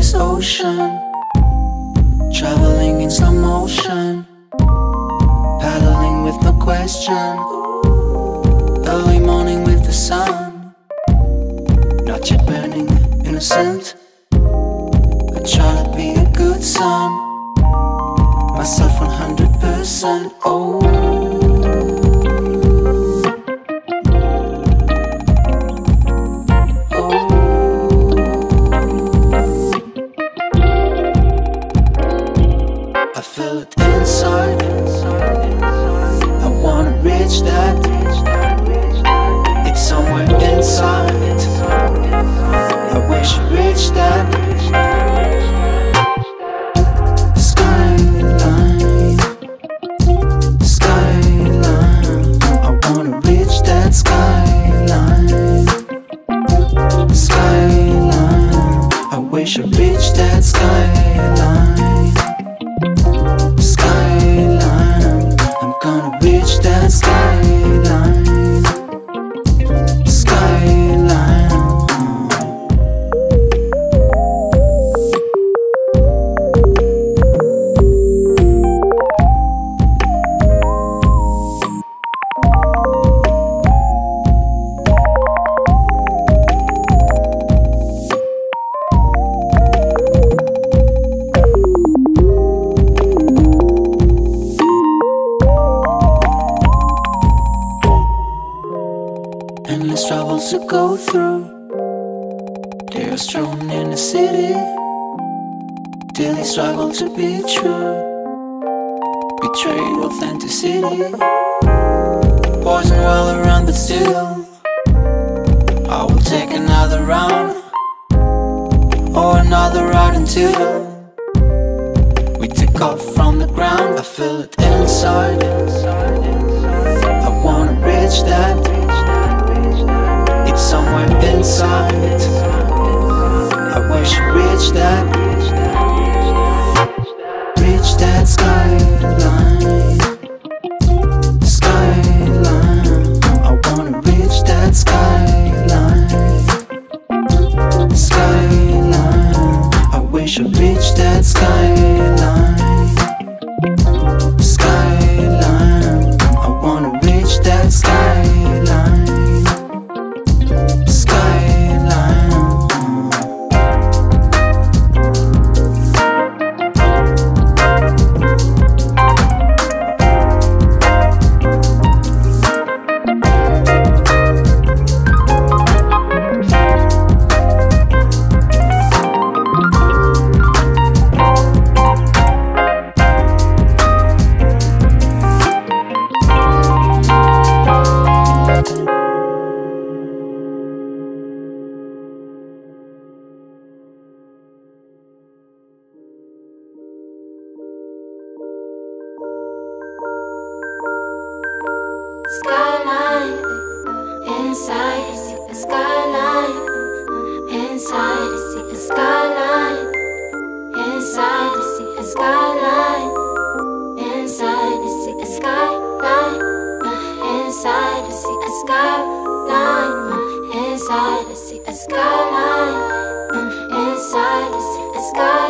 this ocean, traveling in slow motion, paddling with no question, early morning with the sun, not yet burning, innocent. I try to be a good son, myself 100%. Oh, I feel it inside. I wanna reach that. It's somewhere inside. I wish I reached that. Skyline, skyline. I wanna reach that skyline. Skyline. I wish I reached that skyline. Skyline, I'm gonna reach that skyline. Skyline. Endless troubles to go through. They are strewn in the city. Daily struggle to be true. Betrayed authenticity. Poison well around, but still I will take another round or another ride until we take off from the ground. I feel it inside. I wanna reach that. It's somewhere inside. I wish I reached that. Reach that skyline. Skyline. I wanna reach that skyline. Skyline. I wish I reached that skyline. Skyline. I wanna reach that skyline. Skyline, inside, see a skyline. Inside, see a skyline. Inside, see a skyline. Inside, see a skyline. Inside, see a skyline. Inside, see a skyline. Inside, see a skyline.